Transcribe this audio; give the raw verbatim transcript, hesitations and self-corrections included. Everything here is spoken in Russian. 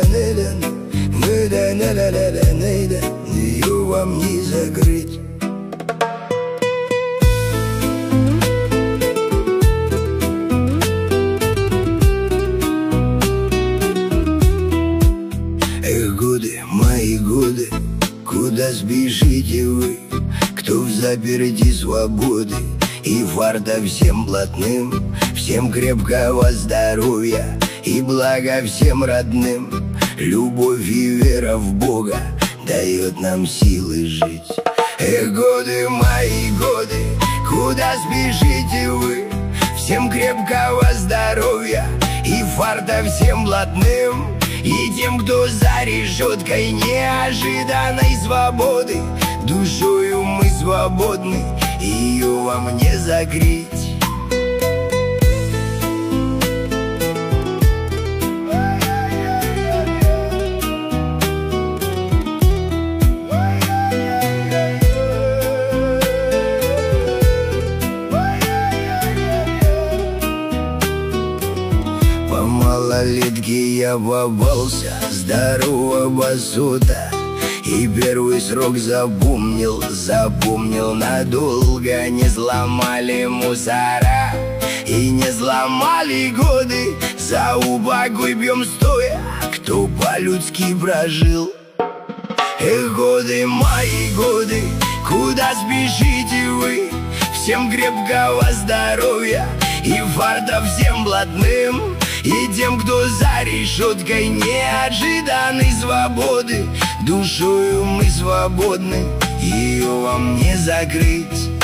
ее вам не закрыть. Эх, годы, мои годы, куда сбежите вы, кто в заперти свободы? И фарта всем блатным, всем крепкого здоровья и блага всем родным. Любовь и вера в Бога дает нам силы жить. Эх, годы, мои годы, куда сбежите вы? Всем крепкого здоровья и фарта всем блатным, и тем, кто за решеткой неожиданной свободы. Душою мы свободны, ее вам не закрыть. По малолетке я попался здорового сота, и первый срок запомнил, запомнил надолго. Не сломали мусора и не сломали годы. За упокой бьем стоя, кто по-людски прожил. Эх, годы, мои годы, куда спешите вы? Всем крепкого здоровья и фарта всем блатным, и тем, кто за решеткой неожиданной свободы. Душою мы свободны, ее вам не закрыть.